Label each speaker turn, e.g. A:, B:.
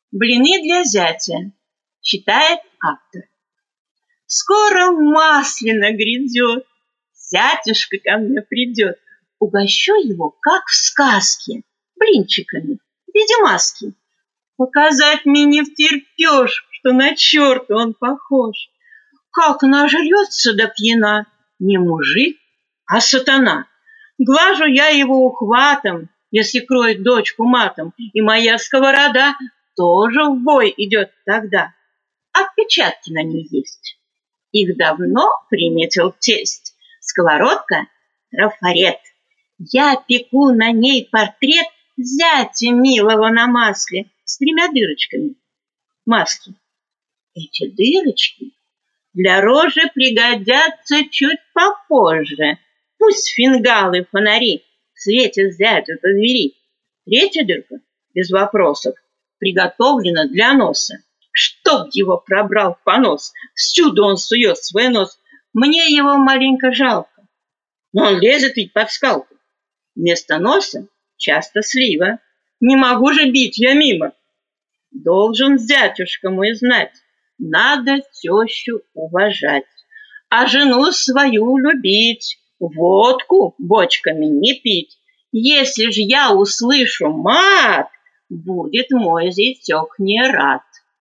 A: Блины для зятя, читает автор. Скоро Маслина грядет, зятюшка ко мне придет. Угощу его, как в сказке, блинчиками в виде маски. Показать мне не втерпешь, что на черта он похож. Как нажрется до пьяна, не мужик, а сатана. Глажу я его ухватом, если кроет дочку матом, и моя сковорода тоже в бой идет тогда. Отпечатки на ней есть. Их давно приметил тесть. Сковородка — трафарет. Я пеку на ней портрет зятя милого на масле с 3 дырочками маски. Эти дырочки для рожи пригодятся чуть попозже. Пусть фингалы фонари светят зятю-то двери. 3-я дырка, без вопросов, приготовлена для носа. Чтоб его пробрал понос, всюду он сует свой нос. Мне его маленько жалко, но он лезет ведь под скалку. Вместо носа часто слива. Не могу же бить я мимо. Должен зятюшка мой знать, надо тещу уважать, а жену свою любить, водку бочками не пить. Если ж я услышу мат, будет мой зятёк не рад.